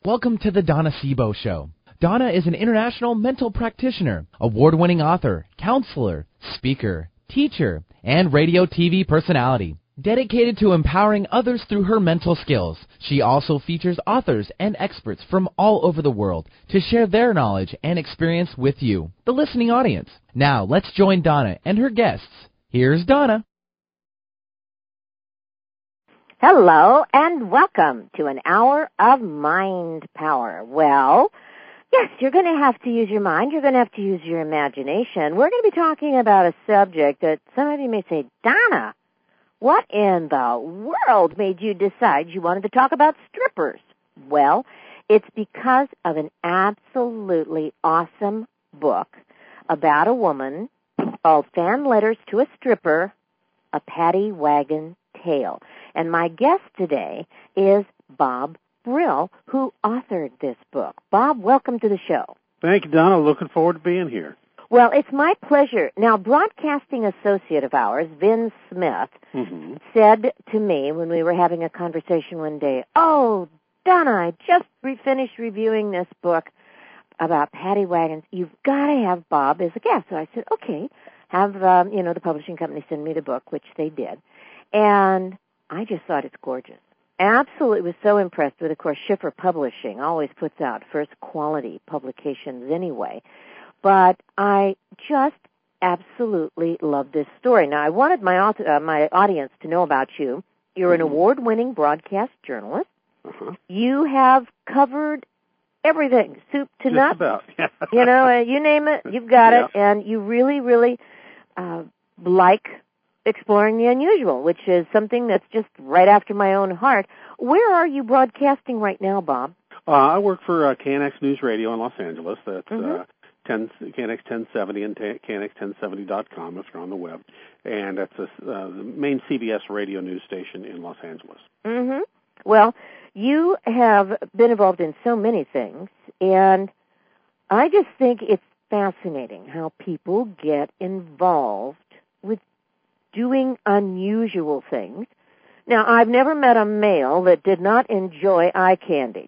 Welcome to the Donna Sebo Show. Donna is an international mental practitioner, award-winning author, counselor, speaker, teacher, and radio TV personality. Dedicated to empowering others through her mental skills, she also features authors and experts from all over the world to share their knowledge and experience with you, the listening audience. Now, let's join Donna and her guests. Here's Donna. Hello, and welcome to an hour of mind power. Well, yes, you're going to have to use your mind. You're going to have to use your imagination. We're going to be talking about a subject that some of you may say, Donna, what in the world made you decide you wanted to talk about strippers? Well, it's because of an absolutely awesome book about a woman called Fan Letters to a Stripper, A Paddy Wagon Tale. And my guest today is Bob Brill, who authored this book. Bob, welcome to the show. Thank you, Donna. Looking forward to being here. Well, it's my pleasure. Now, broadcasting associate of ours, Vin Smith, said to me when we were having a conversation one day, "Oh, Donna, I just finished reviewing this book about paddy wagons. You've got to have Bob as a guest." So I said, okay, have, the publishing company send me the book, which they did. And I just thought it's gorgeous. Absolutely was so impressed with, of course, Schiffer Publishing always puts out first quality publications anyway. But I just absolutely love this story. Now, I wanted my audience to know about you. You're an award-winning broadcast journalist. You have covered everything, soup to nuts. Just about, yeah. You name it, you've got it. And you really, really like exploring the unusual, which is something that's just right after my own heart. Where are you broadcasting right now, Bob? I work for KNX News Radio in Los Angeles. That's KNX 1070 and KNX1070.com if you're on the web. And that's the main CBS radio news station in Los Angeles. Well, you have been involved in so many things, and I just think it's fascinating how people get involved with doing unusual things. Now, I've never met a male that did not enjoy eye candy.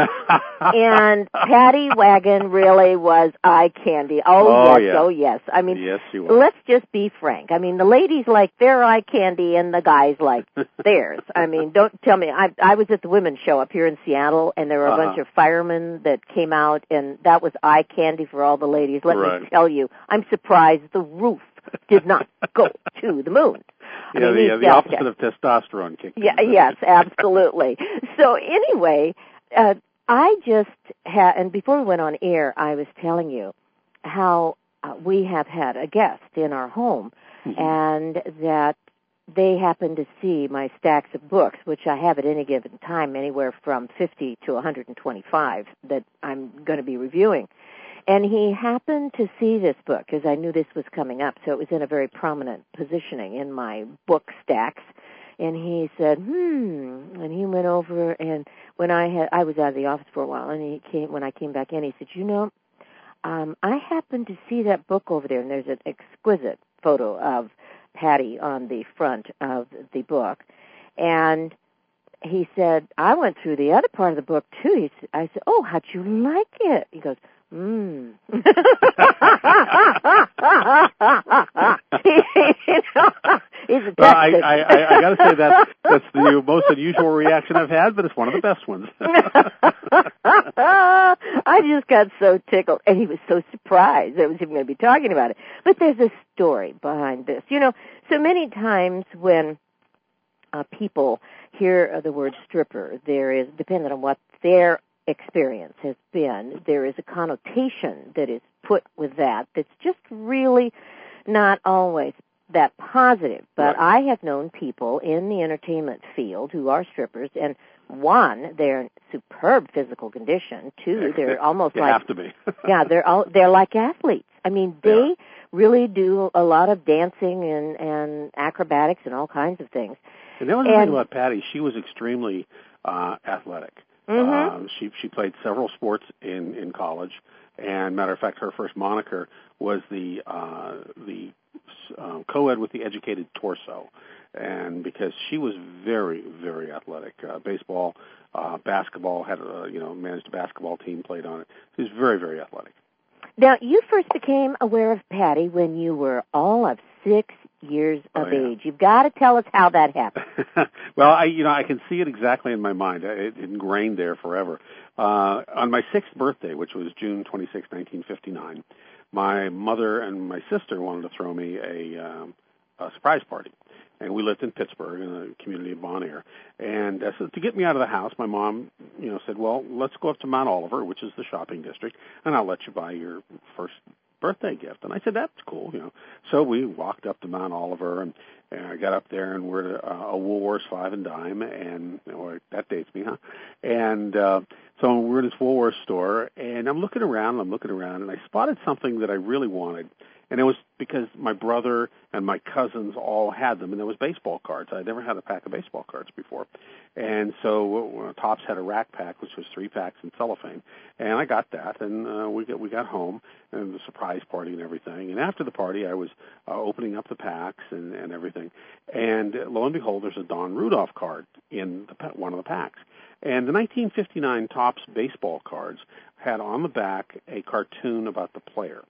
And Paddy Wagon really was eye candy. Oh, yes. I mean, yes, you are. Let's just be frank. I mean, the ladies like their eye candy and the guys like theirs. I mean, don't tell me. I was at the women's show up here in Seattle, and there were a bunch of firemen that came out, and that was eye candy for all the ladies. Let me tell you, I'm surprised the roof did not go to the moon. The opposite of testosterone kicked in. Yes, absolutely. So anyway, I just had, and before we went on air, I was telling you how we have had a guest in our home, and that they happened to see my stacks of books, which I have at any given time, anywhere from 50 to 125 that I'm going to be reviewing. And he happened to see this book, because I knew this was coming up, so it was in a very prominent positioning in my book stacks. And he said, and he went over, and when I was out of the office for a while, and when I came back in, he said, I happened to see that book over there, and there's an exquisite photo of Paddy on the front of the book. And he said, I went through the other part of the book, too. I said, oh, how'd you like it? He goes, I got to say that's the most unusual reaction I've had, but it's one of the best ones. I just got so tickled, and he was so surprised that I was even going to be talking about it. But there's a story behind this. So many times when people hear the word stripper, there is, depending on what their experience has been, there is a connotation that is put with that that's just really not always that positive. But I have known people in the entertainment field who are strippers, and one, they're in superb physical condition. Two, they're almost they like have to be. they're like athletes. I mean, they really do a lot of dancing and acrobatics and all kinds of things. And that was the thing about Paddy. She was extremely athletic. She played several sports in college, and matter of fact, her first moniker was the co-ed with the educated torso, and because she was very, very athletic, baseball, Basketball, managed a basketball team, played on it. He was very, very athletic. Now, you first became aware of Patty when you were all of 6 years of age. You've got to tell us how that happened. Well, I can see it exactly in my mind. It ingrained there forever. On my 6th birthday, which was June 26, 1959, my mother and my sister wanted to throw me a surprise party. And we lived in Pittsburgh, in the community of Bon Air. And so to get me out of the house, my mom, said, well, let's go up to Mount Oliver, which is the shopping district, and I'll let you buy your first birthday gift. And I said, that's cool, So we walked up to Mount Oliver, and I got up there, and we're at a Woolworths 5 and Dime, and that dates me, huh? And so we're in this Woolworths store, and I'm looking around, and I spotted something that I really wanted. And it was because my brother and my cousins all had them, and there was baseball cards. I'd never had a pack of baseball cards before. And so Topps had a rack pack, which was 3 packs in cellophane. And I got that, and we got home, and the surprise party and everything. And after the party, I was opening up the packs and everything. And lo and behold, there's a Don Rudolph card in one of the packs. And the 1959 Topps baseball cards had on the back a cartoon about the player.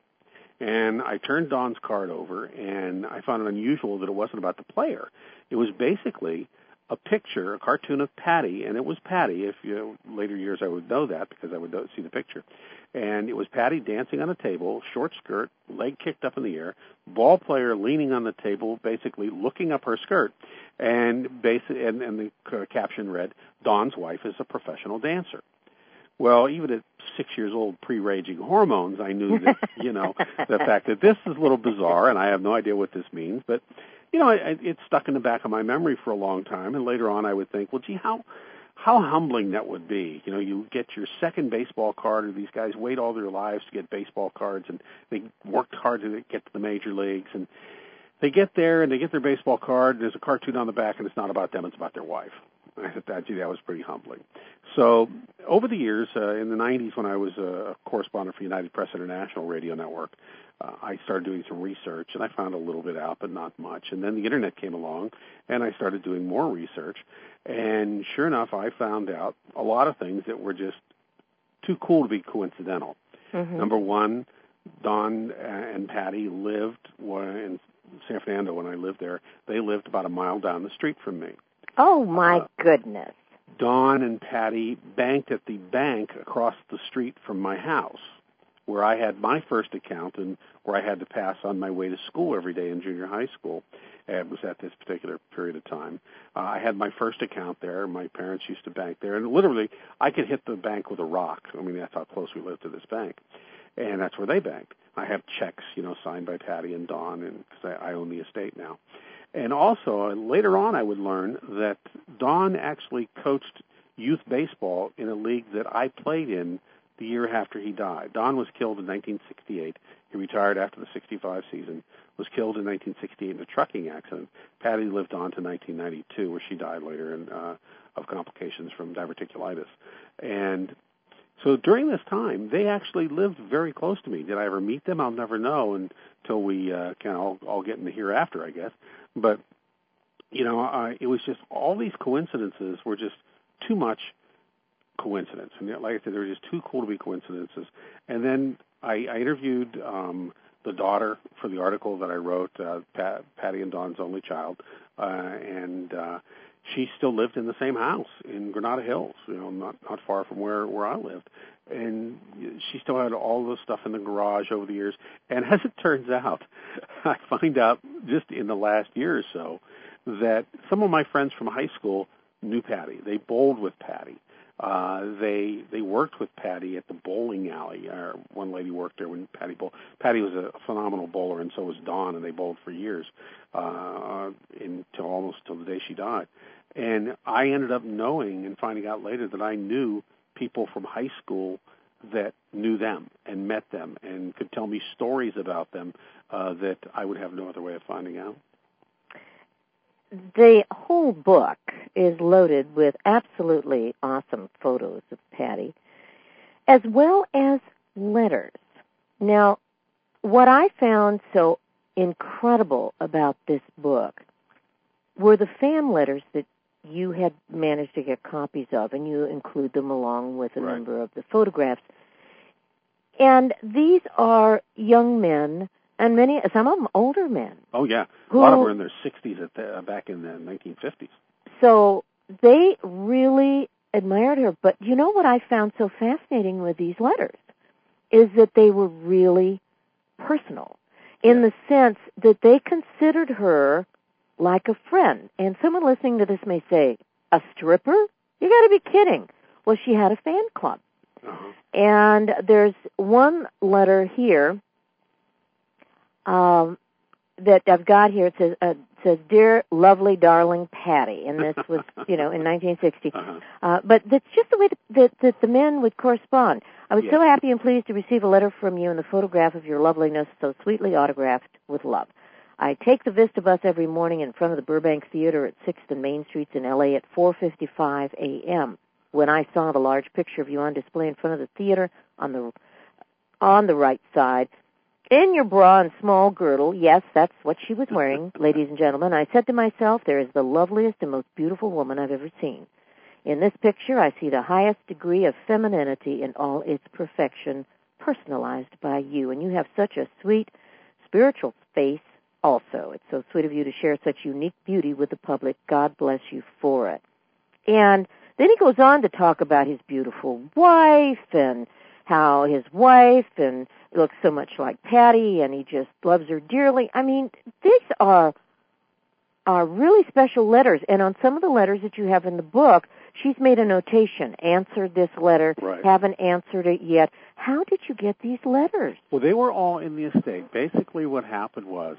And I turned Don's card over, and I found it unusual that it wasn't about the player. It was basically a picture, a cartoon of Patty, and it was Patty. If later years I would know that because I would see the picture. And it was Patty dancing on a table, short skirt, leg kicked up in the air, ball player leaning on the table, basically looking up her skirt, and the caption read, Don's wife is a professional dancer. Well, even at 6 years old, pre-raging hormones, I knew that, the fact that this is a little bizarre, and I have no idea what this means, but, it stuck in the back of my memory for a long time, and later on I would think, well, gee, how humbling that would be. You get your second baseball card, and these guys wait all their lives to get baseball cards, and they worked hard to get to the major leagues, and they get there, and they get their baseball card, and there's a cartoon on the back, and it's not about them, it's about their wife. I thought, that was pretty humbling. So over the years, in the 90s when I was a correspondent for United Press International Radio Network, I started doing some research, and I found a little bit out, but not much. And then the Internet came along, and I started doing more research. And sure enough, I found out a lot of things that were just too cool to be coincidental. Mm-hmm. Number one, Don and Patty lived in San Fernando when I lived there. They lived about a mile down the street from me. Oh, my goodness. Don and Patty banked at the bank across the street from my house, where I had my first account and where I had to pass on my way to school every day in junior high school. It was at this particular period of time. I had my first account there. My parents used to bank there. And literally, I could hit the bank with a rock. I mean, that's how close we lived to this bank. And that's where they banked. I have checks, signed by Patty and Don, and because I own the estate now. And also, later on, I would learn that Don actually coached youth baseball in a league that I played in the year after he died. Don was killed in 1968. He retired after the 65 season, was killed in 1968 in a trucking accident. Patty lived on to 1992, where she died later of complications from diverticulitis. And so during this time, they actually lived very close to me. Did I ever meet them? I'll never know until we kind of all get in the hereafter, I guess. But, it was just all these coincidences were just too much coincidence. And like I said, they were just too cool to be coincidences. And then I interviewed the daughter for the article that I wrote, Patty and Don's only child, and she still lived in the same house in Granada Hills, not far from where I lived. And she still had all the stuff in the garage over the years. And as it turns out, I find out just in the last year or so that some of my friends from high school knew Patty. They bowled with Patty. They worked with Patty at the bowling alley. One lady worked there when Patty bowled. Patty was a phenomenal bowler, and so was Don, and they bowled for years almost till the day she died. And I ended up knowing and finding out later that I knew people from high school that knew them and met them and could tell me stories about them that I would have no other way of finding out. The whole book is loaded with absolutely awesome photos of Patty, as well as letters. Now, what I found so incredible about this book were the fan letters that you had managed to get copies of, and you include them along with a number of the photographs. And these are young men, and some of them older men. Oh, yeah. A lot of them were in their 60s back in the 1950s. So they really admired her. But you know what I found so fascinating with these letters is that they were really personal in the sense that they considered her like a friend. And someone listening to this may say, a stripper? You got to be kidding. Well, she had a fan club. Uh-huh. And there's one letter here that I've got here. It says, "Dear, lovely, darling Patty," and this was, in 1960. Uh-huh. But that's just the way that the men would correspond. I was so happy and pleased to receive a letter from you and the photograph of your loveliness, so sweetly autographed with love. I take the Vista bus every morning in front of the Burbank Theater at 6th and Main Streets in L.A. at 4:55 a.m. When I saw the large picture of you on display in front of the theater on the right side, in your bra and small girdle, yes, that's what she was wearing, ladies and gentlemen, I said to myself, there is the loveliest and most beautiful woman I've ever seen. In this picture, I see the highest degree of femininity in all its perfection, personalized by you. And you have such a sweet, spiritual face also. It's so sweet of you to share such unique beauty with the public. God bless you for it. And then he goes on to talk about his beautiful wife and how his wife and looks so much like Patty and he just loves her dearly. I mean, these are really special letters. And on some of the letters that you have in the book, she's made a notation, answered this letter, haven't answered it yet. How did you get these letters? Well, they were all in the estate. Basically what happened was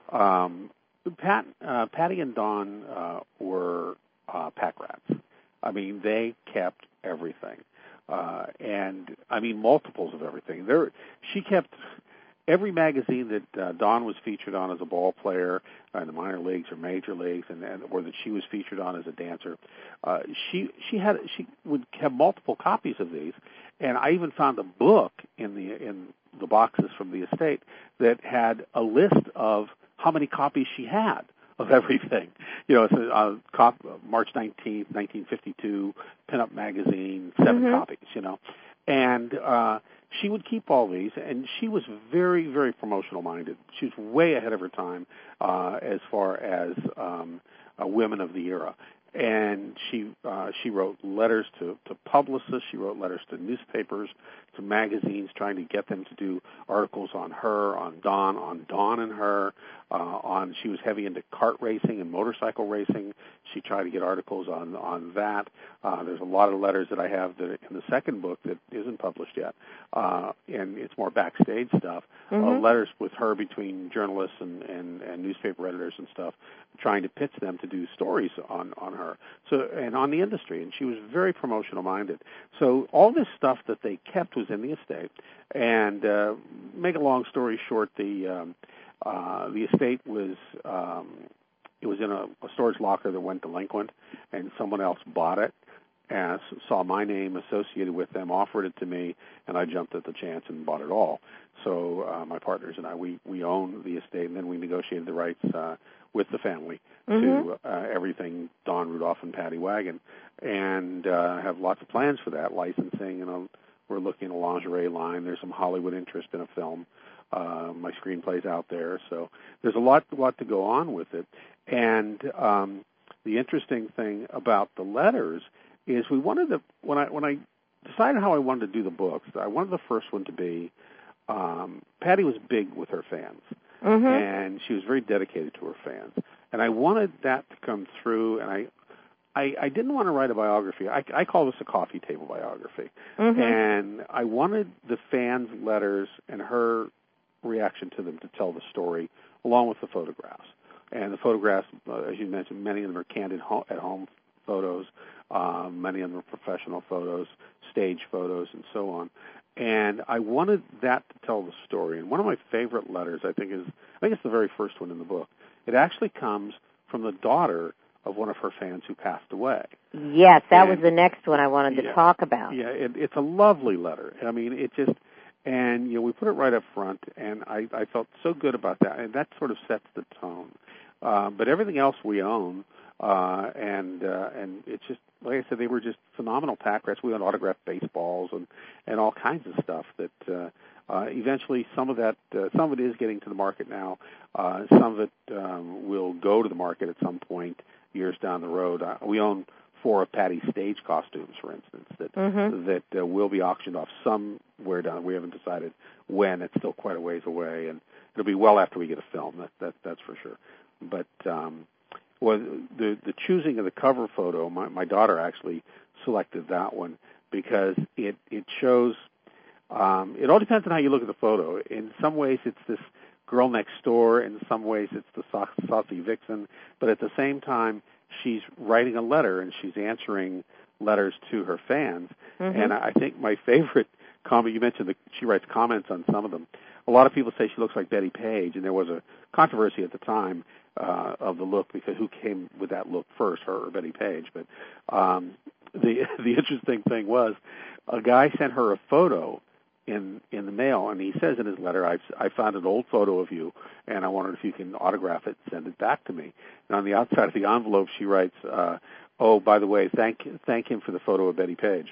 Patty and Don were pack rats. I mean, they kept everything. And, I mean, multiples of everything. She kept every magazine that Don was featured on as a ball player in the minor leagues or major leagues, or that she was featured on as a dancer. She would have multiple copies of these, and I even found a book in the boxes from the estate that had a list of how many copies she had of everything. It's March 19th, 1952, Pinup Magazine, 7 copies, And she would keep all these, and she was very, very promotional-minded. She was way ahead of her time as far as women of the era. And she wrote letters to publicists. She wrote letters to newspapers, to magazines, trying to get them to do articles on her, on Dawn and her. She was heavy into kart racing and motorcycle racing. She tried to get articles on that. There's a lot of letters that I have that in the second book that isn't published yet, and it's more backstage stuff. Letters with her between journalists and newspaper editors and stuff, trying to pitch them to do stories on her. So, and on the industry, and she was very promotional minded. So all this stuff that they kept was in the estate. And make a long story short, the estate was it was in a storage locker that went delinquent, and someone else bought it and saw my name associated with them, offered it to me, and I jumped at the chance and bought it all. So my partners and I, we own the estate, and then we negotiated the rights with the family to everything Don, Rudolph, and Patty Wagon, and have lots of plans for that, licensing, we're looking at a lingerie line. There's some Hollywood interest in a film. My screenplay's out there, so there's a lot to go on with it. And the interesting thing about the letters is we wanted when I decided how I wanted to do the books, I wanted the first one to be Patty was big with her fans, and she was very dedicated to her fans, and I wanted that to come through. And I didn't want to write a biography. I call this a coffee table biography, and I wanted the fans' letters and her reaction to them to tell the story, along with the photographs. And the photographs, as you mentioned, many of them are candid at-home photos. Many of them are professional photos, stage photos, and so on. And I wanted that to tell the story. And one of my favorite letters, I think it's the very first one in the book. It actually comes from the daughter of one of her fans who passed away. Yes, that was the next one I wanted to talk about. Yeah, it's a lovely letter. I mean, it just, and we put it right up front, and I felt so good about that, and that sort of sets the tone. But everything else we own, and it's just, like I said, they were just phenomenal pack rats. We had autographed baseballs and all kinds of stuff that eventually some of it is getting to the market now. Some of it will go to the market at some point years down the road. We own 4 of Patty's stage costumes, for instance, that will be auctioned off somewhere down. We haven't decided when. It's still quite a ways away, and it'll be well after we get a film. That's for sure. But well, the choosing of the cover photo, my daughter actually selected that one because it shows. It all depends on how you look at the photo. In some ways, it's this girl next door. In some ways, it's the saucy vixen. But at the same time, she's writing a letter and she's answering letters to her fans. And I think my favorite comment, you mentioned that she writes comments on some of them. A lot of people say she looks like Betty Page, and there was a controversy at the time of the look because who came with that look first, her or Betty Page? But the interesting thing was a guy sent her a photo in the mail, and he says in his letter, I found an old photo of you, and I wondered if you can autograph it and send it back to me. And on the outside of the envelope, she writes, oh, by the way, thank him for the photo of Betty Page.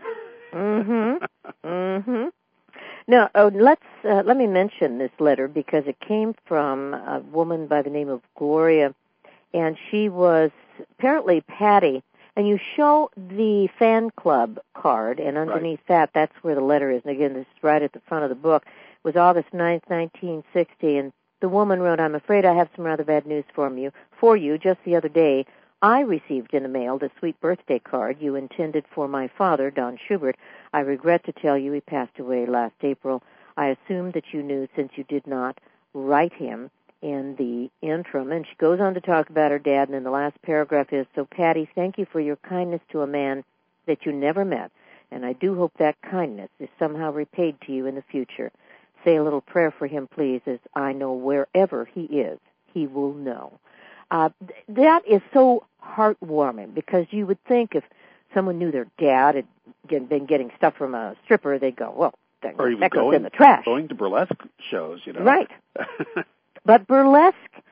Now, let me mention this letter because it came from a woman by the name of Gloria, and she was apparently Patty. And you show the fan club card, and underneath that's where the letter is. And again, this is right at the front of the book. It was August 9th, 1960, and the woman wrote, I'm afraid I have some rather bad news for you. Just the other day, I received in the mail the sweet birthday card you intended for my father, Don Schubert. I regret to tell you he passed away last April. I assumed that you knew since you did not write him in the interim. And she goes on to talk about her dad, and then the last paragraph is, so Patty, thank you for your kindness to a man that you never met, and I do hope that kindness is somehow repaid to you in the future. Say a little prayer for him, please, as I know wherever he is, he will know. That is so heartwarming, because you would think if someone knew their dad had been getting stuff from a stripper, they'd go, well, that goes in the trash. Going to burlesque shows, you know. Right. But burlesque,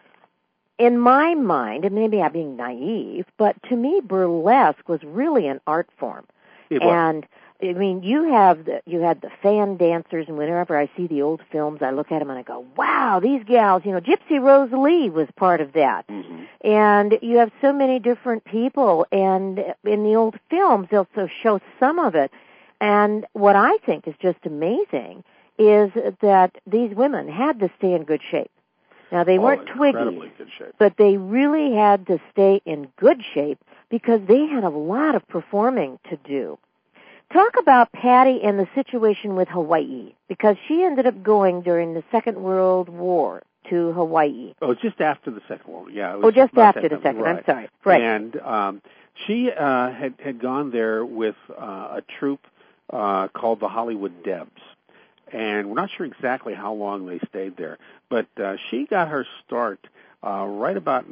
in my mind, and maybe I'm being naive, but to me burlesque was really an art form. It was. And I mean, you had the fan dancers, and whenever I see the old films, I look at them and I go, wow, these gals, Gypsy Rose Lee was part of that. And you have so many different people, and in the old films, they'll show some of it. And what I think is just amazing is that these women had to stay in good shape. Now, they weren't twiggy, but they really had to stay in good shape because they had a lot of performing to do. Talk about Patty and the situation with Hawaii, because she ended up going during the Second World War to Hawaii. Oh, just after the Second World War, yeah. Just after the Second, right. I'm sorry. Right. And she had gone there with a troupe called the Hollywood Debs. And we're not sure exactly how long they stayed there, but she got her start right about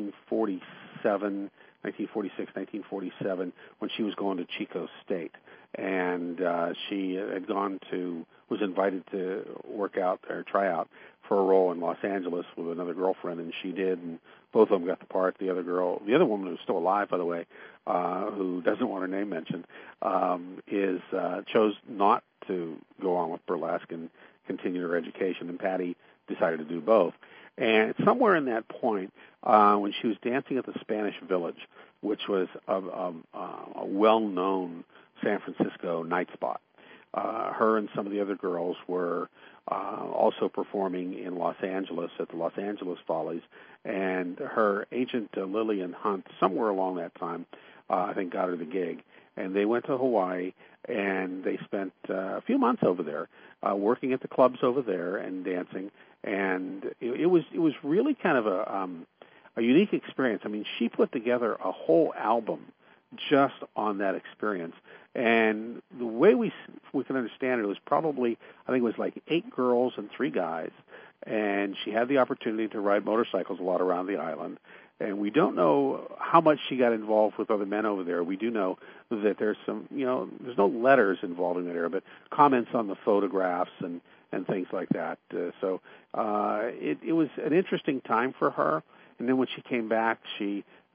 1947, 1946, 1947, when she was going to Chico State. And she was invited to work out or try out for a role in Los Angeles with another girlfriend, and she did, and both of them got the part. The other woman who's still alive, by the way, who doesn't want her name mentioned, chose not to go on with burlesque and continue her education, and Patty decided to do both. And somewhere in that point, when she was dancing at the Spanish Village, which was a well-known San Francisco night spot, her and some of the other girls were also performing in Los Angeles at the Los Angeles Follies, and her agent, Lillian Hunt, somewhere along that time, I think got her the gig. And they went to Hawaii, and they spent a few months over there, working at the clubs over there and dancing. And it was really kind of a unique experience. I mean, she put together a whole album just on that experience. And the way we can understand it, it was probably, I think it was like 8 girls and 3 guys. And she had the opportunity to ride motorcycles a lot around the island. And we don't know how much she got involved with other men over there. We do know that there's some, there's no letters involving it there, but comments on the photographs and things like that. It was an interesting time for her. And then when she came back, she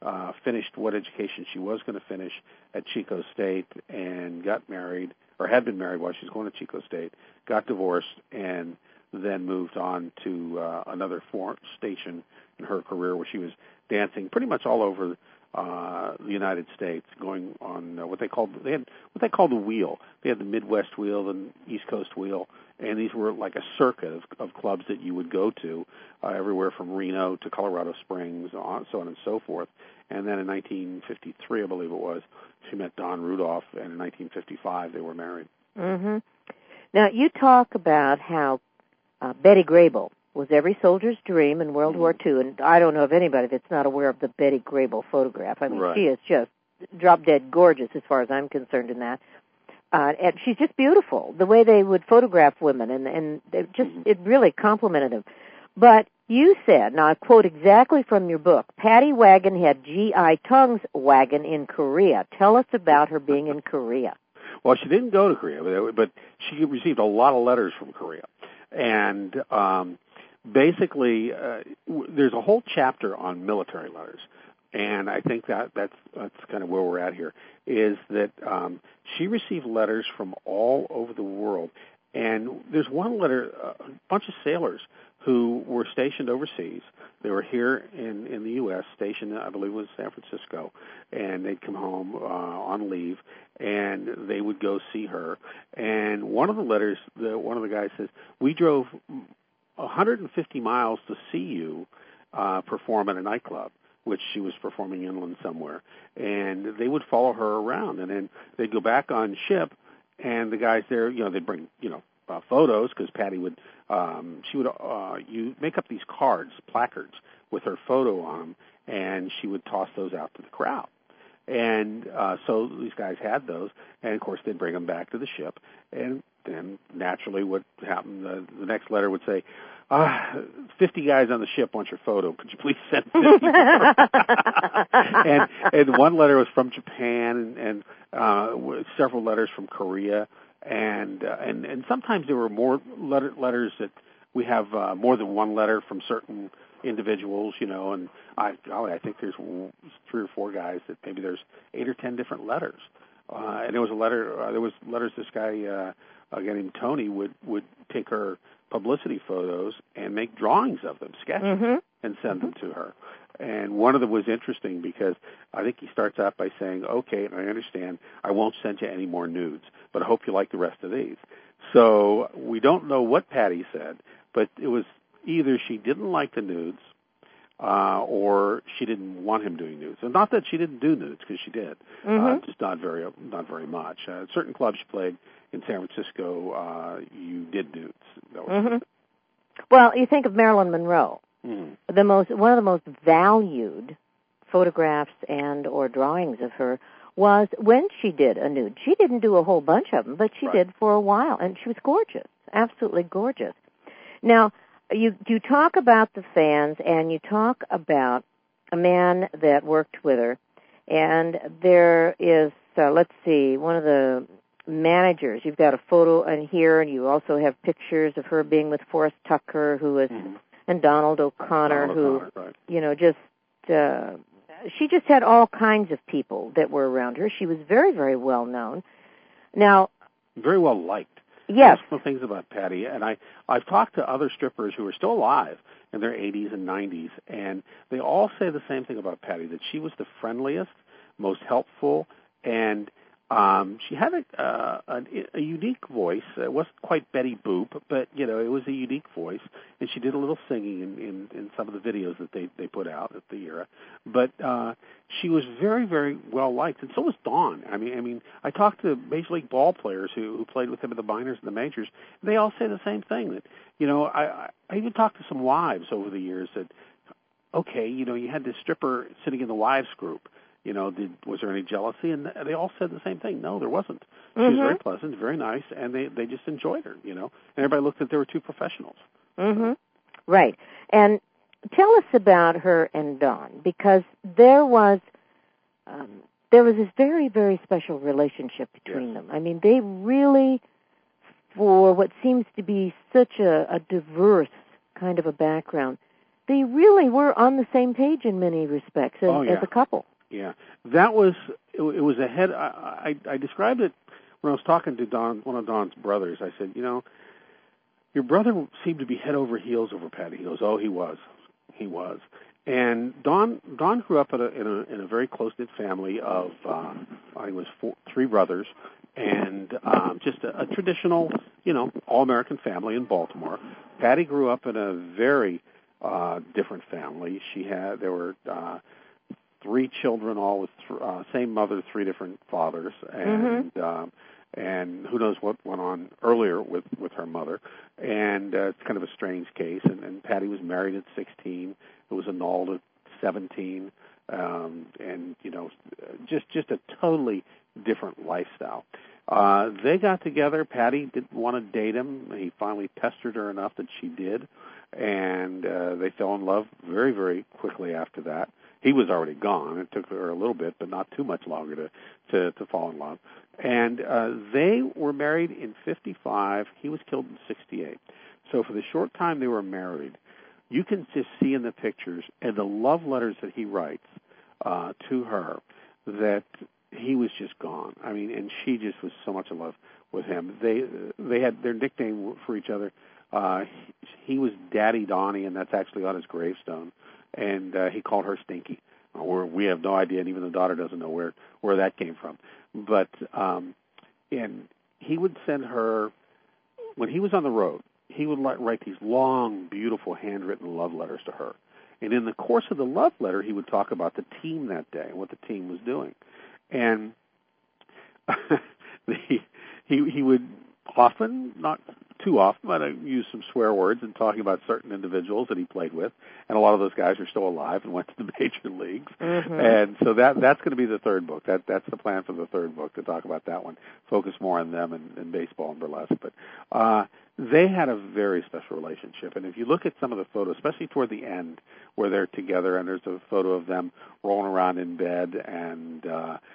finished what education she was going to finish at Chico State and got married, or had been married while she was going to Chico State, got divorced, and then moved on to another station in her career where she was dancing pretty much all over the United States, going on what they called the wheel. They had the Midwest wheel, the East Coast wheel, and these were like a circuit of clubs that you would go to, everywhere from Reno to Colorado Springs, so on and so forth. And then in 1953, I believe it was, she met Don Rudolph, and in 1955 they were married. Mm-hmm. Now, you talk about how Betty Grable was every soldier's dream in World War II, and I don't know of anybody that's not aware of the Betty Grable photograph. I mean, right. She is just drop-dead gorgeous as far as I'm concerned in that. And she's just beautiful, the way they would photograph women, and it really complimented them. But you said, now I quote exactly from your book, Patty Wagon had G.I. Tung's wagon in Korea. Tell us about her being in Korea. Well, she didn't go to Korea, but she received a lot of letters from Korea. And basically, there's a whole chapter on military letters. And I think that's kind of where we're at here, is that she received letters from all over the world. And there's one letter, a bunch of sailors who were stationed overseas. They were here in the U.S., stationed, I believe it was San Francisco, and they'd come home on leave, and they would go see her. And one of the letters, one of the guys says, we drove 150 miles to see you perform at a nightclub, which she was performing inland somewhere. And they would follow her around, and then they'd go back on ship, and the guys there, they'd bring, photos, because Patty would, you make up these cards, placards, with her photo on them, and she would toss those out to the crowd. And so these guys had those, and of course they'd bring them back to the ship, and then naturally what happened, the next letter would say, 50 guys on the ship want your photo. Could you please send 50 more? and one letter was from Japan, and several letters from Korea, and sometimes there were more letters that we have more than one letter from certain individuals, and I think there's 3 or 4 guys that maybe there's 8 or 10 different letters. And there was letters this guy, a guy named Tony, would take her publicity photos and make drawings of them, sketches, and send them to her. And one of them was interesting because I think he starts out by saying, okay, I understand, I won't send you any more nudes, but I hope you like the rest of these. So we don't know what Patty said, but it was either she didn't like the nudes or she didn't want him doing nudes. And not that she didn't do nudes, because she did, just not very much. Certain clubs she played in San Francisco, you did nudes. That was Well, you think of Marilyn Monroe. One of the most valued photographs and or drawings of her was when she did a nude. She didn't do a whole bunch of them, but she did for a while, and she was gorgeous, absolutely gorgeous. Now, you talk about the fans, and you talk about a man that worked with her, and there is, let's see, one of the managers. You've got a photo in here, and you also have pictures of her being with Forrest Tucker, who was, and Donald O'Connor, she just had all kinds of people that were around her. She was very, very well known. Now, very well liked. Yes. That's the things about Patty, and I've talked to other strippers who are still alive in their 80s and 90s, and they all say the same thing about Patty, that she was the friendliest, most helpful, and she had a unique voice. It wasn't quite Betty Boop, but it was a unique voice, and she did a little singing in some of the videos that they put out at the era. But she was very, very well liked, and so was Don. I mean, I talked to Major League ball players who played with him in the minors and the majors. And they all say the same thing. That I even talked to some wives over the years that, okay, you had this stripper sitting in the wives group. Was there any jealousy? And they all said the same thing. No, there wasn't. She was very pleasant, very nice, and they just enjoyed her, And everybody looked at there were 2 professionals. Right. And tell us about her and Don, because there was this very, very special relationship between them. I mean, they really, for what seems to be such a diverse kind of a background, They really were on the same page in many respects as a couple. Yeah, that was it was ahead. I described it when I was talking to Don, one of Don's brothers. I said, your brother seemed to be head over heels over Patty. He goes, oh, he was. And Don grew up in a very close-knit family of I was three brothers, and just a traditional, all-American family in Baltimore. Patty grew up in a very different family. There were three children, all with same mother, three different fathers, and and who knows what went on earlier with her mother. And it's kind of a strange case. And Patty was married at 16. It was annulled at 17. And just a totally different lifestyle. They got together. Patty didn't want to date him. He finally pestered her enough that she did, and they fell in love very, very quickly after that. He was already gone. It took her a little bit, but not too much longer to fall in love. And they were married in 55. He was killed in 68. So for the short time they were married, you can just see in the pictures and the love letters that he writes to her that he was just gone. I mean, and she just was so much in love with him. They had their nickname for each other. He was Daddy Donnie, and that's actually on his gravestone. And he called her Stinky. We have no idea, and even the daughter doesn't know where that came from. But and he would send her, when he was on the road, he would write these long, beautiful handwritten love letters to her. And in the course of the love letter, he would talk about the team that day and what the team was doing. And he would often, not too often, but I use some swear words in talking about certain individuals that he played with, and a lot of those guys are still alive and went to the major leagues. Mm-hmm. And so that's going to be the third book. That's the plan for the third book, to talk about that one, focus more on them and baseball and burlesque. But they had a very special relationship, and if you look at some of the photos, especially toward the end where they're together, and there's a photo of them rolling around in bed, and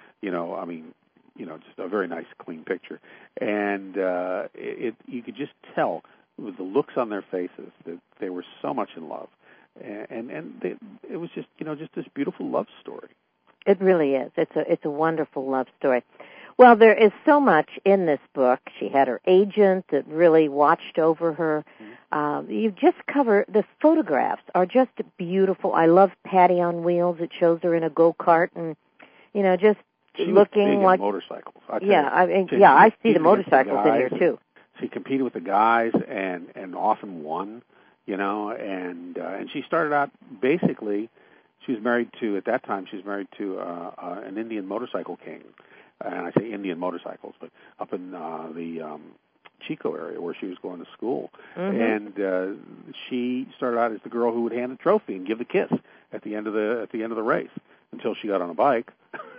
just a very nice, clean picture. And you could just tell with the looks on their faces that they were so much in love. And it was just, just this beautiful love story. It really is. It's a wonderful love story. Well, there is so much in this book. She had her agent that really watched over her. Mm-hmm. You just cover, the photographs are just beautiful. I love Patty on Wheels. It shows her in a go-kart and, just she looking like motorcycles. I see the motorcycles in here too. She competed with the guys and often won, and she started out basically. She was married to, at that time, an Indian motorcycle king, and I say Indian motorcycles, but up in the Chico area where she was going to school, mm-hmm. and she started out as the girl who would hand the trophy and give the kiss at the end of the race until she got on a bike.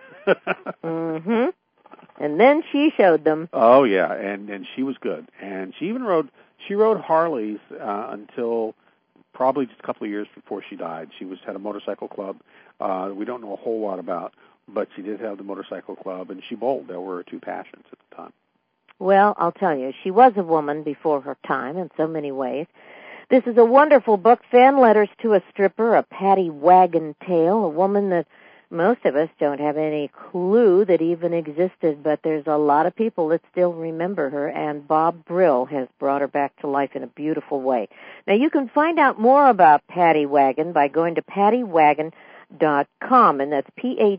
Mm-hmm. And then she showed them. Oh yeah, and she was good. And she even rode Harleys until probably just a couple of years before she died. She had a motorcycle club. We don't know a whole lot about, but she did have the motorcycle club, and she bowled. There were her two passions at the time. Well, I'll tell you, she was a woman before her time in so many ways. This is a wonderful book, Fan Letters to a Stripper, a Patty Wagon Tale, a woman that most of us don't have any clue that even existed, but there's a lot of people that still remember her, and Bob Brill has brought her back to life in a beautiful way. Now, you can find out more about Patty Wagon by going to pattywaggin.com, and that's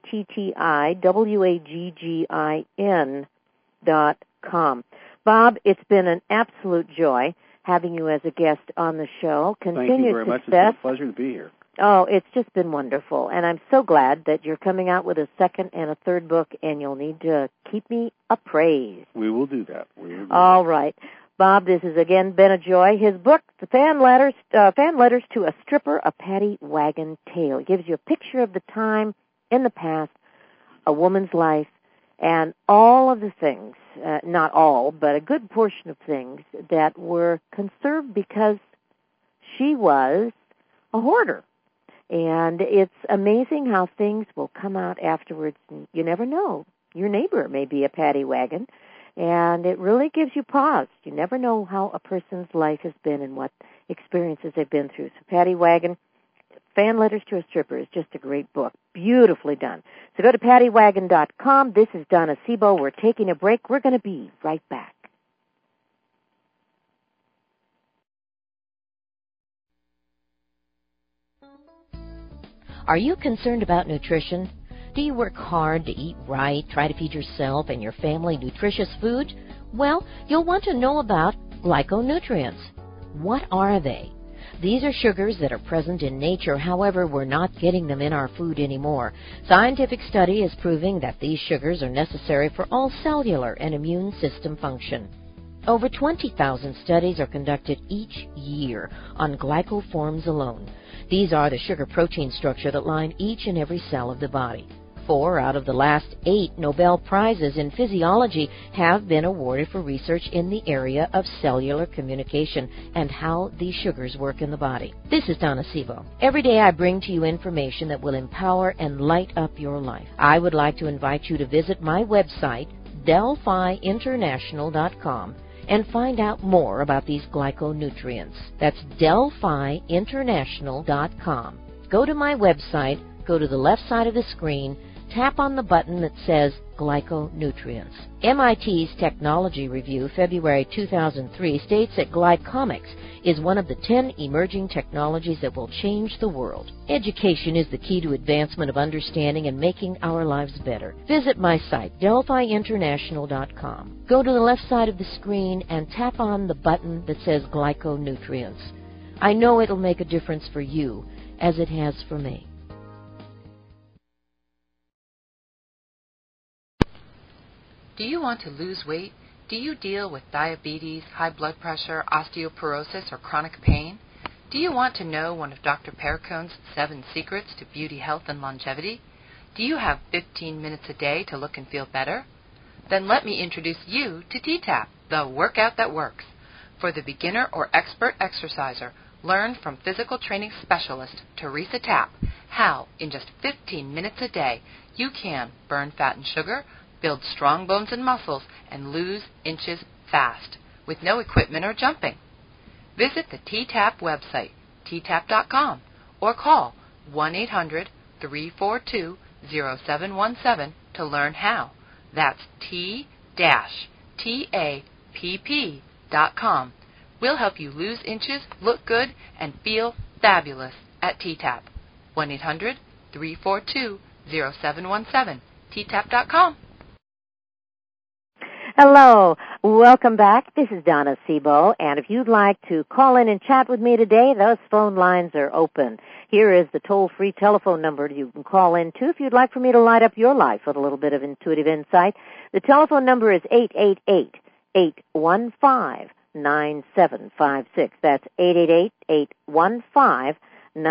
PattyWaggin.com. Bob, it's been an absolute joy having you as a guest on the show. Thank you very much. It's been a pleasure to be here. Oh, it's just been wonderful, and I'm so glad that you're coming out with a second and a third book, and you'll need to keep me appraised. We will do that. All right. Bob, this has again been a joy. His book, The Fan Letters to a Stripper, a Patty Wagon Tale. It gives you a picture of the time in the past, a woman's life, and all of the things, not all, but a good portion of things that were conserved because she was a hoarder. And it's amazing how things will come out afterwards. You never know. Your neighbor may be a Patty Wagon, and it really gives you pause. You never know how a person's life has been and what experiences they've been through. So Patty Wagon, Fan Letters to a Stripper is just a great book. Beautifully done. So go to pattywagon.com. This is Donna Sebo. We're taking a break. We're going to be right back. Are you concerned about nutrition? Do you work hard to eat right, try to feed yourself and your family nutritious food? Well, you'll want to know about glyconutrients. What are they? These are sugars that are present in nature, however, we're not getting them in our food anymore. Scientific study is proving that these sugars are necessary for all cellular and immune system function. Over 20,000 studies are conducted each year on glycoforms alone. These are the sugar protein structure that line each and every cell of the body. 4 out of the last 8 Nobel Prizes in physiology have been awarded for research in the area of cellular communication and how these sugars work in the body. This is Donna Sebo. Every day I bring to you information that will empower and light up your life. I would like to invite you to visit my website, DelphiInternational.com, and find out more about these glyconutrients. That's DelphiInternational.com. Go to my website, go to the left side of the screen, tap on the button that says Glyconutrients. MIT's Technology Review, February 2003, states that glycomics is one of the 10 emerging technologies that will change the world. Education is the key to advancement of understanding and making our lives better. Visit my site, DelphiInternational.com. Go to the left side of the screen and tap on the button that says Glyconutrients. I know it'll make a difference for you, as it has for me. Do you want to lose weight? Do you deal with diabetes, high blood pressure, osteoporosis, or chronic pain? Do you want to know one of Dr. Perricone's 7 secrets to beauty, health, and longevity? Do you have 15 minutes a day to look and feel better? Then let me introduce you to T-TAP, the workout that works. For the beginner or expert exerciser, learn from physical training specialist Teresa Tapp how, in just 15 minutes a day, you can burn fat and sugar, build strong bones and muscles, and lose inches fast, with no equipment or jumping. Visit the T-TAP website, ttap.com, or call 1-800-342-0717 to learn how. That's T-TAPP.com. We'll help you lose inches, look good, and feel fabulous at T-TAP. 1-800-342-0717, ttap.com. Hello. Welcome back. This is Donna Sebo, and if you'd like to call in and chat with me today, those phone lines are open. Here is the toll-free telephone number you can call in to if you'd like for me to light up your life with a little bit of intuitive insight. The telephone number is 888-815-9756. That's 888-815-9756.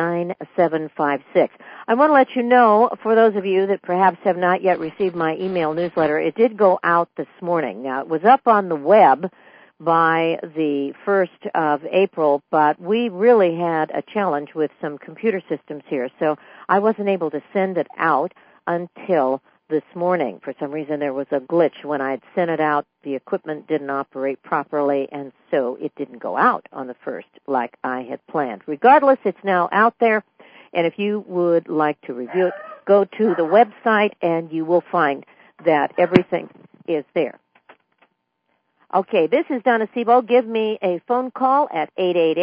I want to let you know, for those of you that perhaps have not yet received my email newsletter, it did go out this morning. Now, it was up on the web by the 1st of April, but we really had a challenge with some computer systems here, so I wasn't able to send it out until this morning. For some reason, there was a glitch. When I had sent it out, the equipment didn't operate properly, and so it didn't go out on the 1st like I had planned. Regardless, it's now out there, and if you would like to review it, go to the website, and you will find that everything is there. Okay, this is Donna Sebo. Give me a phone call at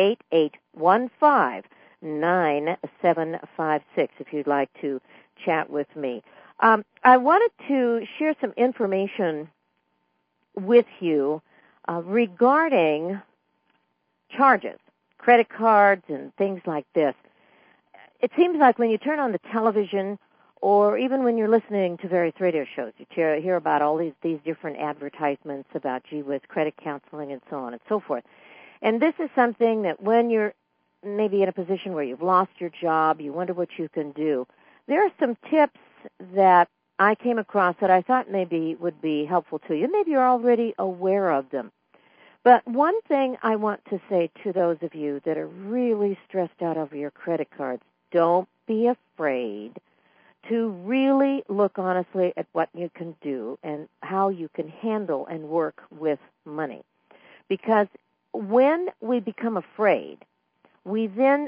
888-815-9756 if you'd like to chat with me. I wanted to share some information with you regarding charges, credit cards, and things like this. It seems like when you turn on the television or even when you're listening to various radio shows, you hear about all these different advertisements about gee whiz credit counseling and so on and so forth. And this is something that when you're maybe in a position where you've lost your job, you wonder what you can do. There are some tips that I came across that I thought maybe would be helpful to you. Maybe you're already aware of them. But one thing I want to say to those of you that are really stressed out over your credit cards, don't be afraid to really look honestly at what you can do and how you can handle and work with money. Because when we become afraid, we then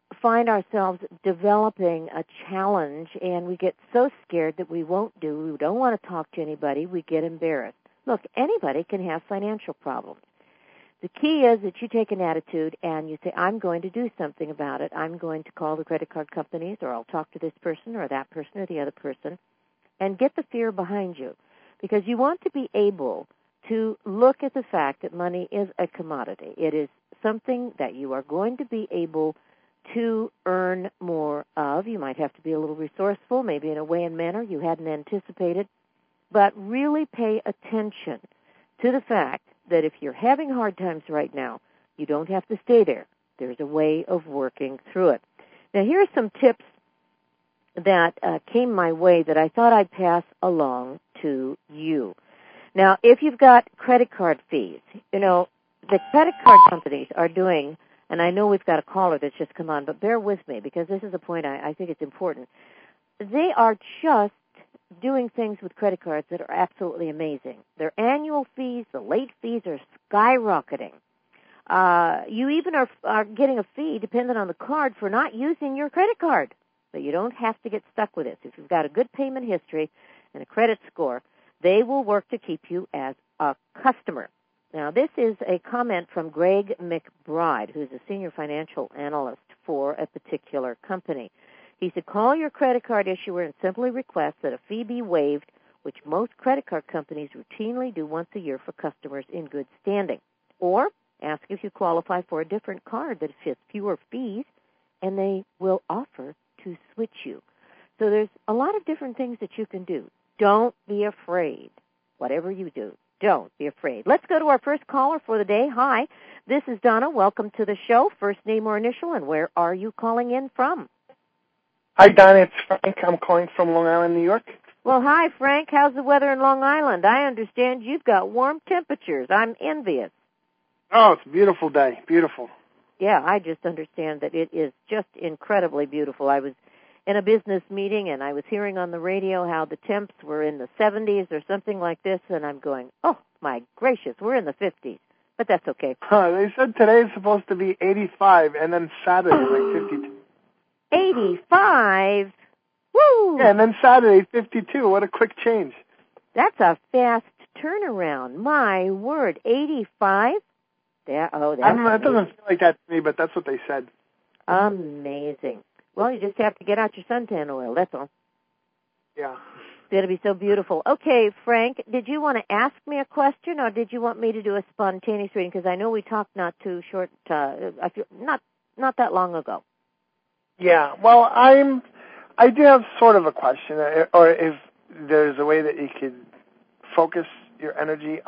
find ourselves developing a challenge, and we get so scared that we don't want to talk to anybody, we get embarrassed. Look, anybody can have financial problems. The key is that you take an attitude and you say, I'm going to do something about it. I'm going to call the credit card companies, or I'll talk to this person or that person or the other person, and get the fear behind you. Because you want to be able to look at the fact that money is a commodity. It is something that you are going to be able to earn more of. You might have to be a little resourceful, maybe in a way and manner you hadn't anticipated, but really pay attention to the fact that if you're having hard times right now, you don't have to stay there. There's a way of working through it. Now, here are some tips that came my way that I thought I'd pass along to you. Now, if you've got credit card fees, the credit card companies are doing, and I know we've got a caller that's just come on, but bear with me because this is a point I think it's important. They are just doing things with credit cards that are absolutely amazing. Their annual fees, the late fees are skyrocketing. You even are getting a fee dependent on the card for not using your credit card. But you don't have to get stuck with it. If you've got a good payment history and a credit score, they will work to keep you as a customer. Now, this is a comment from Greg McBride, who's a senior financial analyst for a particular company. He said, call your credit card issuer and simply request that a fee be waived, which most credit card companies routinely do once a year for customers in good standing. Or ask if you qualify for a different card that has fewer fees, and they will offer to switch you. So there's a lot of different things that you can do. Don't be afraid. Whatever you do, don't be afraid. Let's go to our first caller for the day. Hi, this is Donna. Welcome to the show. First name or initial, and where are you calling in from? Hi, Donna. It's Frank. I'm calling from Long Island, New York. Well, hi, Frank. How's the weather in Long Island? I understand you've got warm temperatures. I'm envious. Oh, it's a beautiful day. Beautiful. Yeah, I just understand that it is just incredibly beautiful. I was in a business meeting, and I was hearing on the radio how the temps were in the 70s or something like this, and I'm going, oh, my gracious, we're in the 50s. But that's okay. They said today is supposed to be 85, and then Saturday, like 52. 85? Woo! Yeah, and then Saturday, 52. What a quick change. That's a fast turnaround. My word, 85? Yeah, oh, that's I don't know, it doesn't feel like that to me, but that's what they said. Amazing. Well, you just have to get out your suntan oil, that's all. Yeah. It's going to be so beautiful. Okay, Frank, did you want to ask me a question, or did you want me to do a spontaneous reading? Because I know we talked not that long ago. Yeah, well, I do have sort of a question, or if there's a way that you could focus your energy.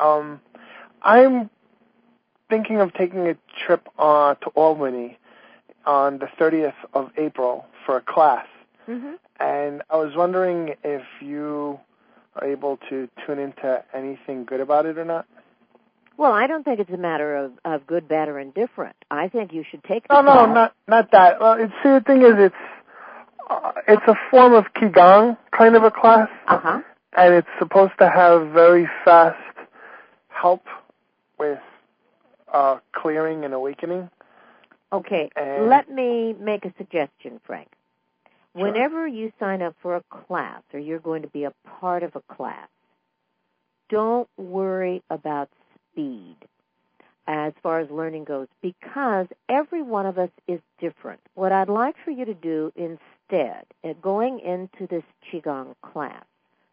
I'm thinking of taking a trip to Albany on the 30th of April for a class. Mm-hmm. And I was wondering if you are able to tune into anything good about it or not. Well, I don't think it's a matter of good, bad, or indifferent. I think you should take the class. No, not that. Well, see, the thing is, it's a form of Qigong kind of a class. Uh-huh. And it's supposed to have very fast help with clearing and awakening. Okay, let me make a suggestion, Frank. Sure. Whenever you sign up for a class or you're going to be a part of a class, don't worry about speed as far as learning goes, because every one of us is different. What I'd like for you to do instead, going into this Qigong class,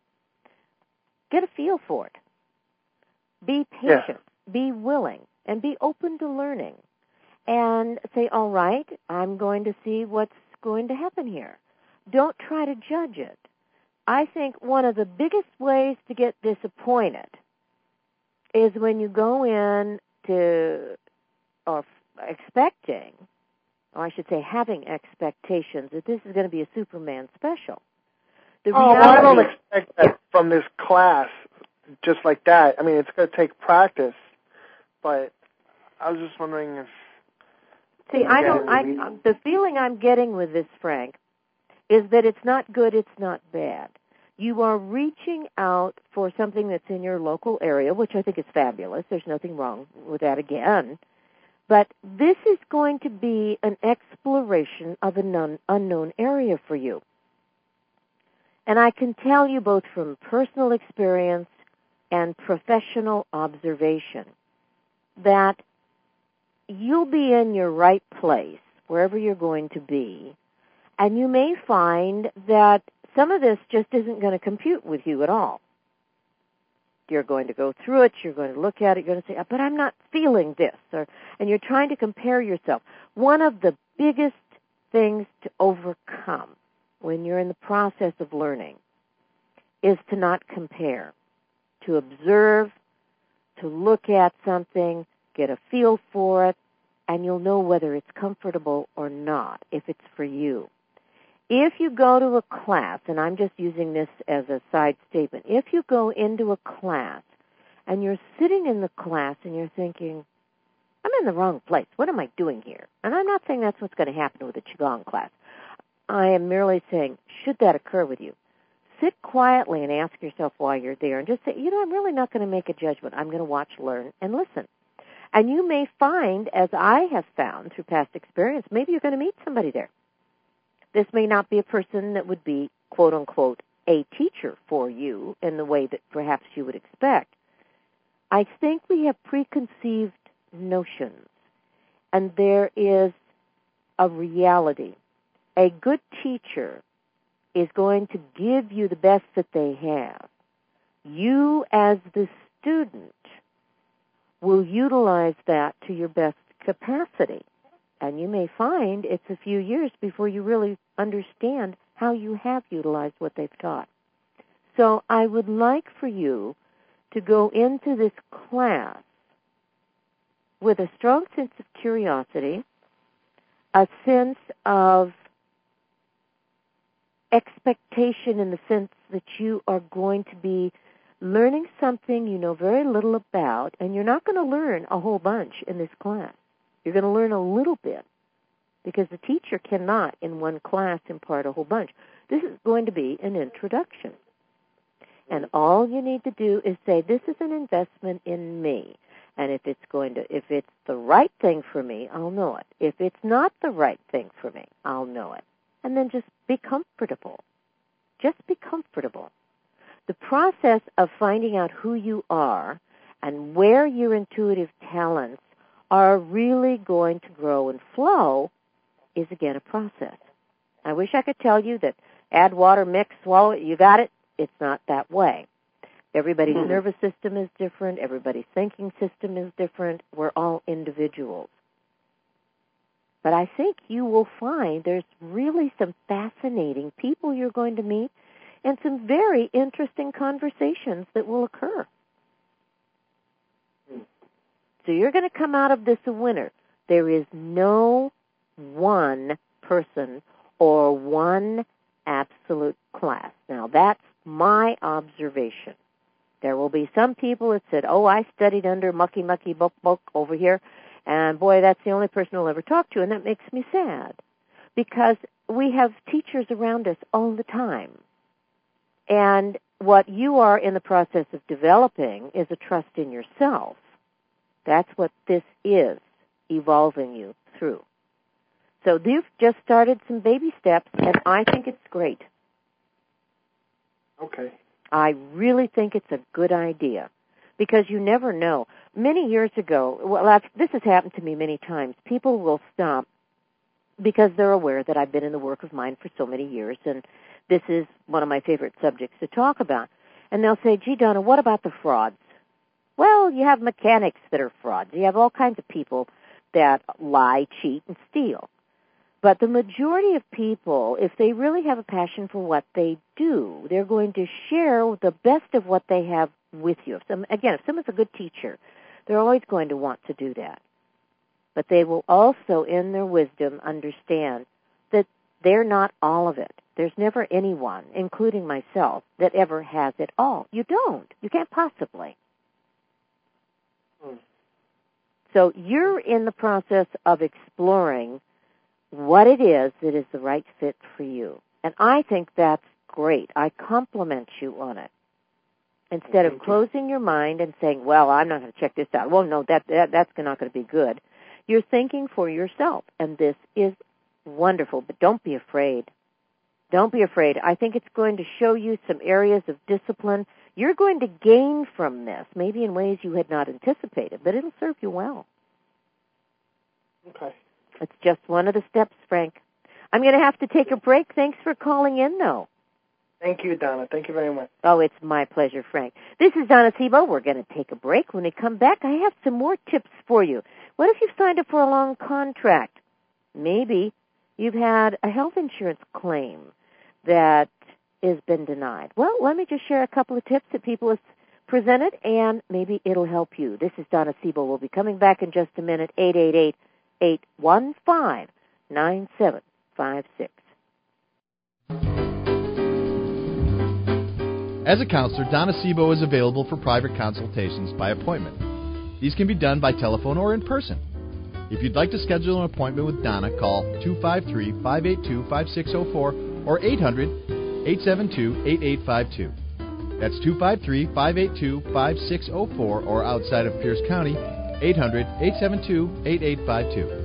get a feel for it. Be patient, be willing, and be open to learning. And say, all right, I'm going to see what's going to happen here. Don't try to judge it. I think one of the biggest ways to get disappointed is when you go in to, or expecting, or I should say having expectations that this is going to be a Superman special. I don't expect that from this class just like that. I mean, it's going to take practice, but I was just wondering if... See, the feeling I'm getting with this, Frank, is that it's not good, it's not bad. You are reaching out for something that's in your local area, which I think is fabulous. There's nothing wrong with that again. But this is going to be an exploration of an unknown area for you. And I can tell you both from personal experience and professional observation that you'll be in your right place, wherever you're going to be, and you may find that some of this just isn't going to compute with you at all. You're going to go through it, you're going to look at it, you're going to say, but I'm not feeling this, and you're trying to compare yourself. One of the biggest things to overcome when you're in the process of learning is to not compare, to observe, to look at something, get a feel for it, and you'll know whether it's comfortable or not, if it's for you. If you go to a class, and I'm just using this as a side statement, if you go into a class and you're sitting in the class and you're thinking, I'm in the wrong place, what am I doing here? And I'm not saying that's what's going to happen with a Qigong class. I am merely saying, should that occur with you, sit quietly and ask yourself why you're there and just say, I'm really not going to make a judgment. I'm going to watch, learn, and listen. And you may find, as I have found through past experience, maybe you're going to meet somebody there. This may not be a person that would be, quote unquote, a teacher for you in the way that perhaps you would expect. I think we have preconceived notions, and there is a reality. A good teacher is going to give you the best that they have. You, as the student, will utilize that to your best capacity. And you may find it's a few years before you really understand how you have utilized what they've taught. So I would like for you to go into this class with a strong sense of curiosity, a sense of expectation in the sense that you are going to be learning something you know very little about, and you're not going to learn a whole bunch in this class. You're going to learn a little bit, because the teacher cannot, in one class, impart a whole bunch. This is going to be an introduction. And all you need to do is say, this is an investment in me. And if it's the right thing for me, I'll know it. If it's not the right thing for me, I'll know it. And then just be comfortable. Just be comfortable. The process of finding out who you are and where your intuitive talents are really going to grow and flow is, again, a process. I wish I could tell you that add water, mix, swallow it, you got it. It's not that way. Everybody's nervous system is different. Everybody's thinking system is different. We're all individuals. But I think you will find there's really some fascinating people you're going to meet and some very interesting conversations that will occur. So you're going to come out of this a winner. There is no one person or one absolute class. Now, that's my observation. There will be some people that said, I studied under Mucky Book over here, and boy, that's the only person I'll ever talk to, and that makes me sad, because we have teachers around us all the time. And what you are in the process of developing is a trust in yourself. That's what this is, evolving you through. So you've just started some baby steps, and I think it's great. Okay. I really think it's a good idea, because you never know. Many years ago, this has happened to me many times, people will stop because they're aware that I've been in the work of mind for so many years, and this is one of my favorite subjects to talk about. And they'll say, gee, Donna, what about the frauds? Well, you have mechanics that are frauds. You have all kinds of people that lie, cheat, and steal. But the majority of people, if they really have a passion for what they do, they're going to share the best of what they have with you. If someone's a good teacher, they're always going to want to do that. But they will also, in their wisdom, understand that they're not all of it. There's never anyone, including myself, that ever has it all. You don't. You can't possibly. So you're in the process of exploring what it is that is the right fit for you. And I think that's great. I compliment you on it. Instead of closing your mind and saying, well, I'm not going to check this out. Well, no, that's not going to be good. You're thinking for yourself, and this is wonderful, but don't be afraid. Don't be afraid. I think it's going to show you some areas of discipline. You're going to gain from this, maybe in ways you had not anticipated, but it'll serve you well. Okay. It's just one of the steps, Frank. I'm going to have to take a break. Thanks for calling in, though. Thank you, Donna. Thank you very much. Oh, it's my pleasure, Frank. This is Donna Sebo. We're going to take a break. When we come back, I have some more tips for you. What if you've signed up for a long contract? Maybe you've had a health insurance claim that has been denied. Well, let me just share a couple of tips that people have presented, and maybe it'll help you. This is Donna Sebo. We'll be coming back in just a minute, 888-815-9756. As a counselor, Donna Sebo is available for private consultations by appointment. These can be done by telephone or in person. If you'd like to schedule an appointment with Donna, call 253-582-5604 or 800-872-8852. That's 253-582-5604 or outside of Pierce County, 800-872-8852.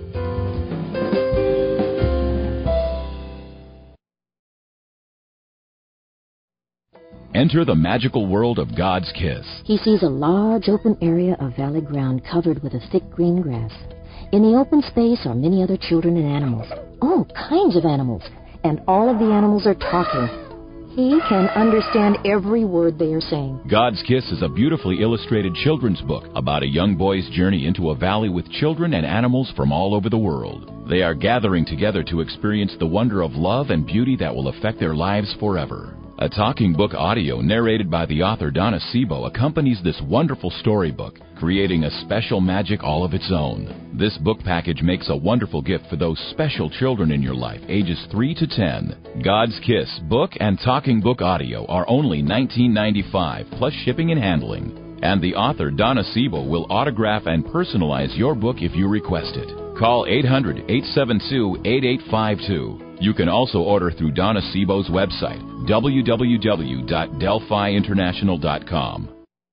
Enter the magical world of God's kiss. He sees a large open area of valley ground covered with a thick green grass. In the open space are many other children and animals, all kinds of animals, and all of the animals are talking. He can understand every word they are saying. God's Kiss is a beautifully illustrated children's book about a young boy's journey into a valley with children and animals from all over the world. They are gathering together to experience the wonder of love and beauty that will affect their lives forever. A talking book audio narrated by the author Donna Sebo accompanies this wonderful storybook, creating a special magic all of its own. This book package makes a wonderful gift for those special children in your life, ages 3 to 10. God's Kiss book and talking book audio are only $19.95 plus shipping and handling. And the author Donna Sebo will autograph and personalize your book if you request it. Call 800-872-8852. You can also order through Donna Sebo's website, www.delphiinternational.com.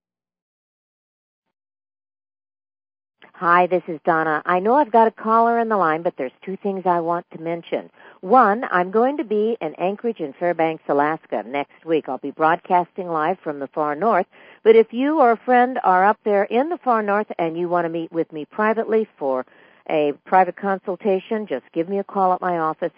Hi, this is Donna. I know I've got a caller on the line, but there's two things I want to mention. One, I'm going to be in Anchorage and Fairbanks, Alaska next week. I'll be broadcasting live from the far north. But if you or a friend are up there in the far north and you want to meet with me privately for a private consultation, just give me a call at my office,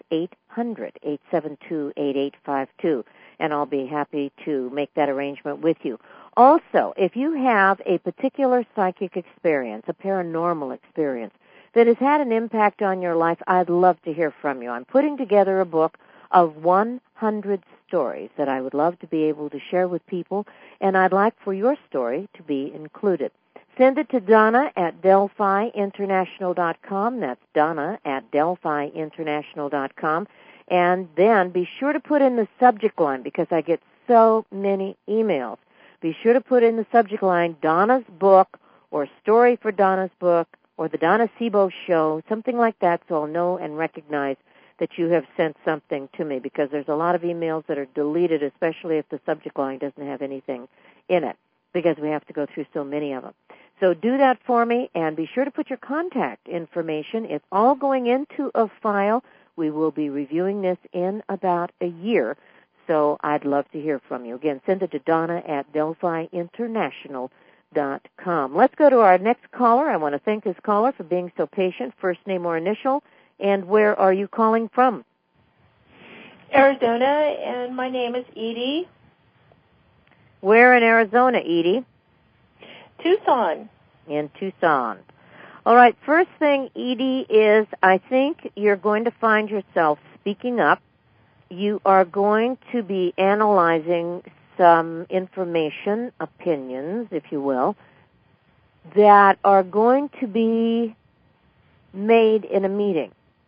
800-872-8852, and I'll be happy to make that arrangement with you. Also, if you have a particular psychic experience, a paranormal experience, that has had an impact on your life, I'd love to hear from you. I'm putting together a book of 100 stories that I would love to be able to share with people, and I'd like for your story to be included. Send it to Donna at DelphiInternational.com. That's Donna at DelphiInternational.com. And then be sure to put in the subject line, because I get so many emails. Be sure to put in the subject line Donna's book or story for Donna's book or the Donna Sebo show, something like that, so I'll know and recognize that you have sent something to me, because there's a lot of emails that are deleted, especially if the subject line doesn't have anything in it, because we have to go through so many of them. So do that for me, and be sure to put your contact information. It's all going into a file. We will be reviewing this in about a year, so I'd love to hear from you. Again, send it to Donna at DelphiInternational.com. Let's go to our next caller. I want to thank this caller for being so patient. First name or initial, and where are you calling from? Arizona, and my name is Edie. Where in Arizona, Edie? Tucson. In Tucson. All right, first thing, Edie, is I think you're going to find yourself speaking up. You are going to be analyzing some information, opinions, if you will, that are going to be made in a meeting.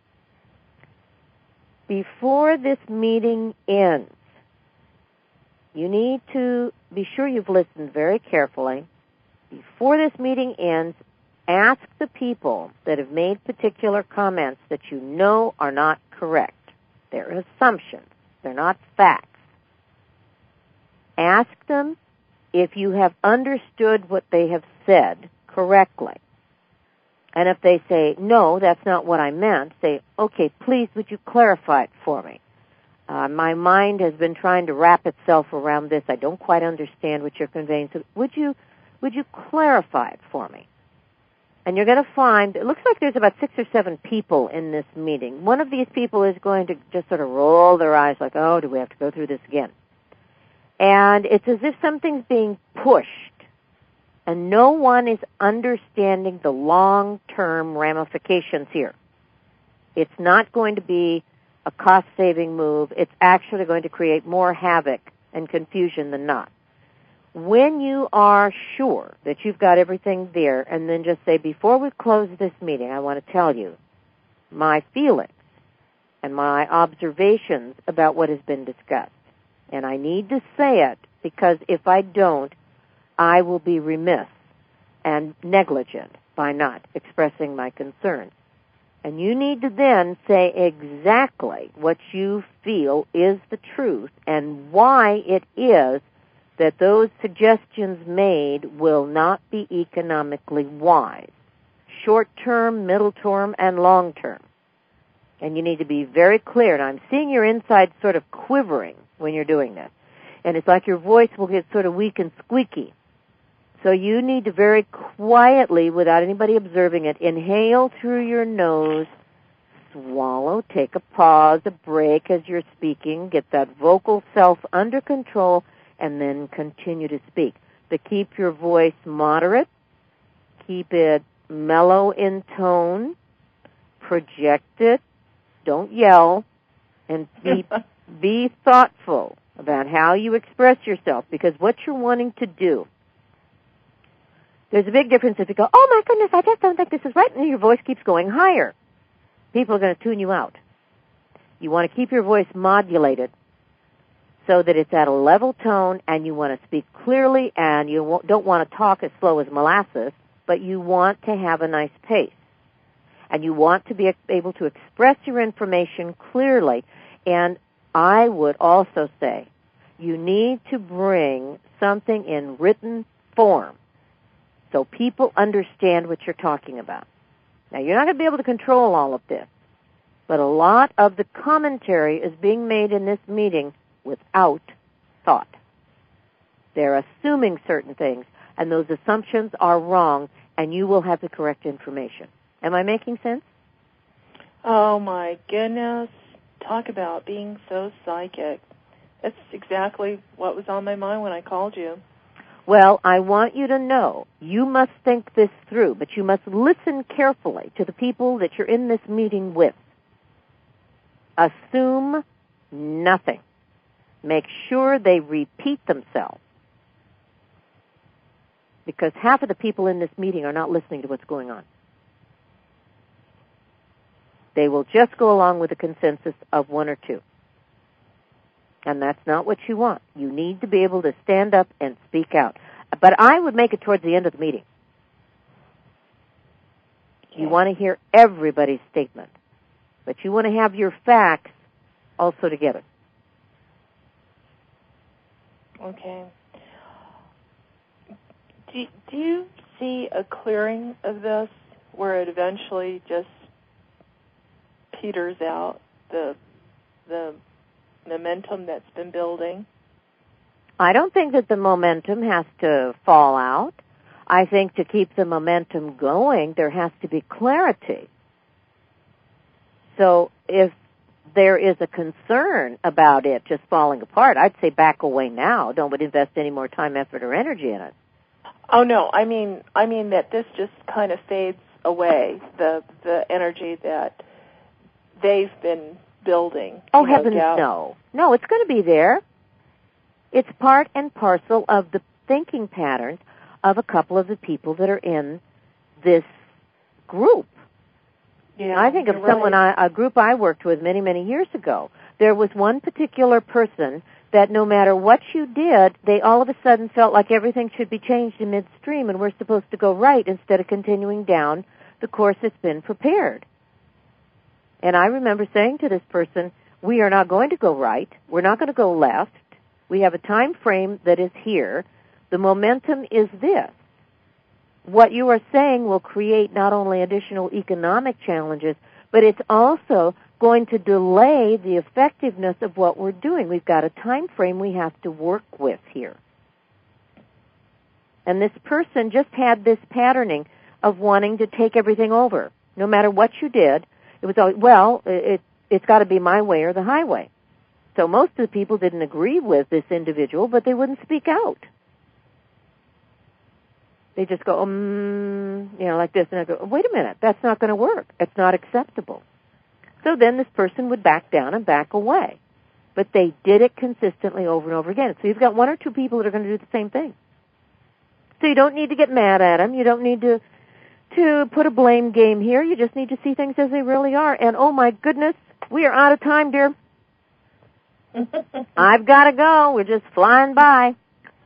Before this meeting ends, you need to be sure you've listened very carefully. Before this meeting ends, ask the people that have made particular comments that you know are not correct. They're assumptions. They're not facts. Ask them if you have understood what they have said correctly. And if they say, no, that's not what I meant, say, okay, please, would you clarify it for me? My mind has been trying to wrap itself around this. I don't quite understand what you're conveying. So would you clarify it for me? And you're going to find, it looks like there's about 6 or 7 people in this meeting. One of these people is going to just sort of roll their eyes like, oh, do we have to go through this again? And it's as if something's being pushed, and no one is understanding the long-term ramifications here. It's not going to be a cost-saving move. It's actually going to create more havoc and confusion than not. When you are sure that you've got everything there, and then just say, before we close this meeting, I want to tell you my feelings and my observations about what has been discussed. And I need to say it, because if I don't, I will be remiss and negligent by not expressing my concerns. And you need to then say exactly what you feel is the truth and why it is that those suggestions made will not be economically wise, short-term, middle-term, and long-term. And you need to be very clear. And I'm seeing your inside sort of quivering when you're doing this. And it's like your voice will get sort of weak and squeaky. So you need to very quietly, without anybody observing it, inhale through your nose, swallow, take a pause, a break as you're speaking, get that vocal self under control, and then continue to speak. But keep your voice moderate, keep it mellow in tone, project it, don't yell, and be thoughtful about how you express yourself, because what you're wanting to do, there's a big difference if you go, oh my goodness, I just don't think this is right, and your voice keeps going higher. People are going to tune you out. You want to keep your voice modulated so that it's at a level tone, and you want to speak clearly, and you don't want to talk as slow as molasses, but you want to have a nice pace. And you want to be able to express your information clearly. And I would also say you need to bring something in written form so people understand what you're talking about. Now, you're not going to be able to control all of this, but a lot of the commentary is being made in this meeting without thought. They're assuming certain things, and those assumptions are wrong, and you will have the correct information. Am I making sense? Oh, my goodness. Talk about being so psychic. That's exactly what was on my mind when I called you. Well, I want you to know you must think this through, but you must listen carefully to the people that you're in this meeting with. Assume nothing. Make sure they repeat themselves, because half of the people in this meeting are not listening to what's going on. They will just go along with the consensus of 1 or 2. And that's not what you want. You need to be able to stand up and speak out. But I would make it towards the end of the meeting. You want to hear everybody's statement, but you want to have your facts also together. Okay. Do you see a clearing of this where it eventually just peters out, the momentum that's been building? I don't think that the momentum has to fall out. I think to keep the momentum going, there has to be clarity. So if there is a concern about it just falling apart, I'd say back away now. Don't invest any more time, effort, or energy in it. Oh no, I mean that this just kind of fades away, the energy that they've been building. Oh, heavens, no. No, it's going to be there. It's part and parcel of the thinking patterns of a couple of the people that are in this group. Yeah, I think of someone, a group I worked with many, many years ago. There was one particular person that no matter what you did, they all of a sudden felt like everything should be changed in midstream and we're supposed to go right instead of continuing down the course that's been prepared. And I remember saying to this person, we are not going to go right. We're not going to go left. We have a time frame that is here. The momentum is this. what you are saying will create not only additional economic challenges, but it's also going to delay the effectiveness of what we're doing. We've got a time frame we have to work with here. And this person just had this patterning of wanting to take everything over. No matter what you did, it was always, well, it's got to be my way or the highway. So most of the people didn't agree with this individual, but they wouldn't speak out. They just go, like this, and I go, wait a minute, that's not going to work. It's not acceptable. So then this person would back down and back away. But they did it consistently over and over again. So you've got one or two people that are going to do the same thing. So you don't need to get mad at them. You don't need to put a blame game here. You just need to see things as they really are. And oh my goodness, we are out of time, dear. I've got to go. We're just flying by.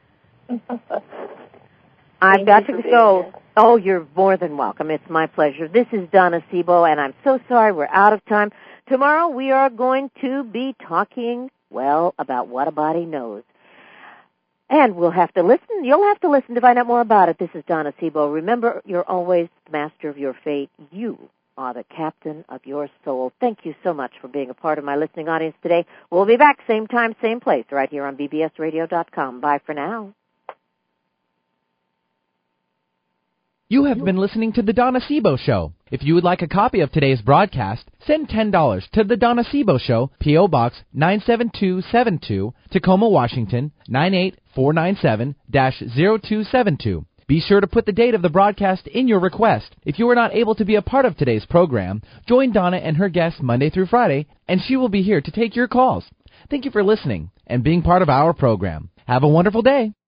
I've got to go. Oh, you're more than welcome. It's my pleasure. This is Donna Sebo, and I'm so sorry we're out of time. Tomorrow we are going to be talking, about what a body knows. And we'll have to listen. You'll have to listen to find out more about it. This is Donna Sebo. Remember, you're always the master of your fate. You are the captain of your soul. Thank you so much for being a part of my listening audience today. We'll be back same time, same place, right here on bbsradio.com. Bye for now. You have been listening to The Donna Sebo Show. If you would like a copy of today's broadcast, send $10 to The Donna Sebo Show, P.O. Box 97272, Tacoma, Washington, 98497-0272. Be sure to put the date of the broadcast in your request. If you were not able to be a part of today's program, join Donna and her guests Monday through Friday, and she will be here to take your calls. Thank you for listening and being part of our program. Have a wonderful day.